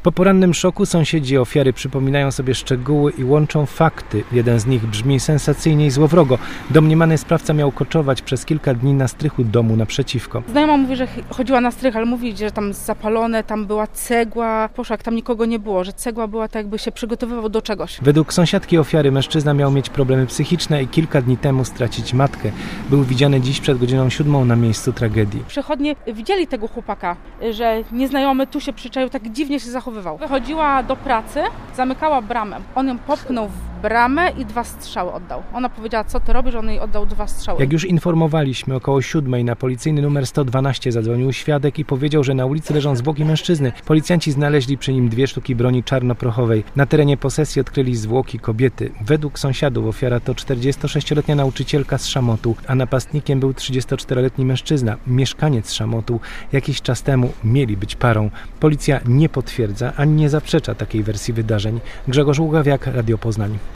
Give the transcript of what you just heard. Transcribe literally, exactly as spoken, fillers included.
Po porannym szoku sąsiedzi ofiary przypominają sobie szczegóły i łączą fakty. Jeden z nich brzmi sensacyjnie i złowrogo. Domniemany sprawca miał koczować przez kilka dni na strychu domu naprzeciwko. Znajoma mówi, że chodziła na strych, ale mówi, że tam zapalone, tam była cegła. Poszła, jak tam nikogo nie było, że cegła była tak, jakby się przygotowywał do czegoś. Według sąsiadki ofiary mężczyzna miał mieć problemy psychiczne i kilka dni temu stracić matkę. Był widziany dziś przed godziną siódmą na miejscu tragedii. Przechodnie widzieli tego chłopaka, że nieznajomy tu się przyczaił, tak dziwnie się zachowywał. Wychodziła do pracy, zamykała bramę. On ją popchnął w bramę i dwa strzały oddał. Ona powiedziała, co ty robisz, on jej oddał dwa strzały. Jak już informowaliśmy, około siódmej na policyjny numer sto dwanaście zadzwonił świadek i powiedział, że na ulicy leżą zwłoki mężczyzny. Policjanci znaleźli przy nim dwie sztuki broni czarnoprochowej. Na terenie posesji odkryli zwłoki kobiety. Według sąsiadów ofiara to czterdziestosześcioletnia nauczycielka z Szamotu, a napastnikiem był trzydziestoczteroletni mężczyzna, mieszkaniec Szamotu. Jakiś czas temu mieli być parą. Policja nie potwierdza ani nie zaprzecza takiej wersji wydarzeń. Grzegorz Ługawiak, Radio Poznań.